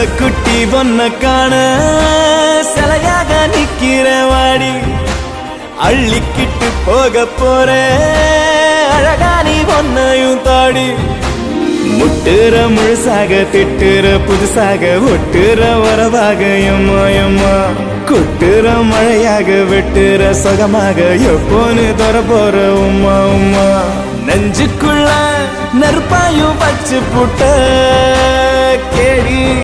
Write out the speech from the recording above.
குட்டி பொன்ன காண சிலையாக நிக்கிற வாடி அள்ளிக்கிட்டு போக போற அழகா நீ பொன்னையும் தாடி முட்டுற முழுசாக திட்டுற புதுசாக ஒட்டுற வரவாக எம்மா எம்மா கொட்டுற மழையாக வெட்டுற சுகமாக எப்போன்னு தர போற உம்மா உம்மா நெஞ்சுக்குள்ள நெருப்பாயும் பச்சு புட்ட கேடி